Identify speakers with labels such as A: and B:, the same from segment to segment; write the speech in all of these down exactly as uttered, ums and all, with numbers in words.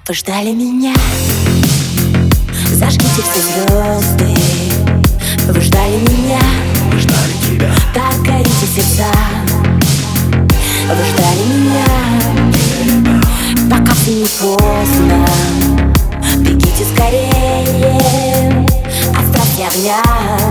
A: Вы ждали меня, зажгите все звезды. Вы ждали меня,
B: мы ждали тебя,
A: так горите сердца. Вы ждали меня, пока все не поздно. Бегите скорее, оставьте огня.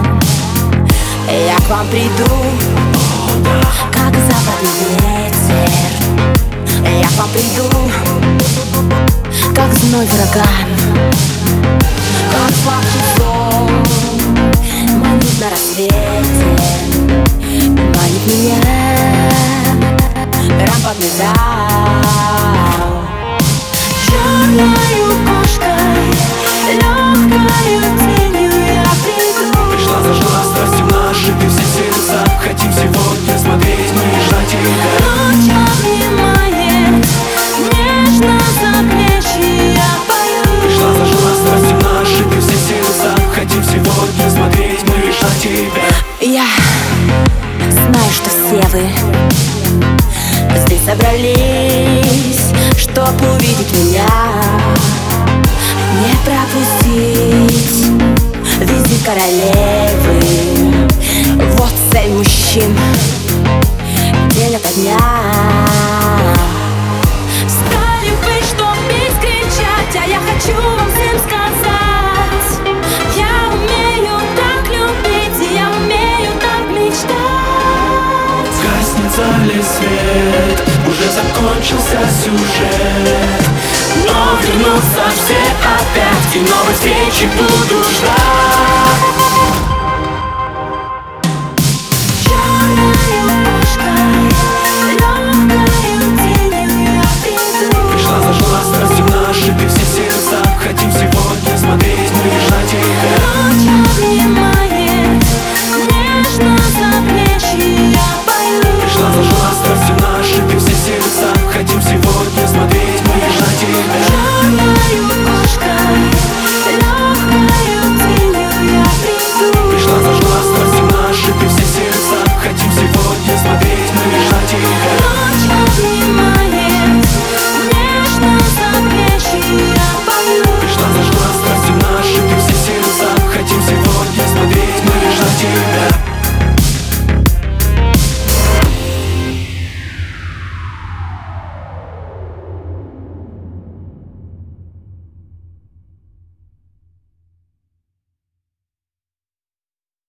A: Я к вам приду, как западный ветер. Я к вам приду, как зной враган, как слабкий сон манит на рассвете, манит меня рампадный зал. Черною кошкой, легкою тенью я приду.
B: Пришла, зажила страстью наши, ты все сердца. Хотим сегодня смотреть, мы и ждать тебя.
A: Ночь обнимает, нежно за плечи я пою.
B: Пришла, зажила страстью наши, ты все сердца. Хотим сегодня смотреть, мы и ждать тебя.
A: Я знаю, что все вы здесь собрались, чтоб увидеть меня, не пропустить визит королевы. Вот цель мужчин, день ото дня. Стали вы, чтоб бить, кричать, а я хочу вам всем сказать: я умею так любить, я умею так мечтать.
B: Гаснет в зале свет, уже закончился сюжет, но вернутся все опять, и новой встречи буду ждать.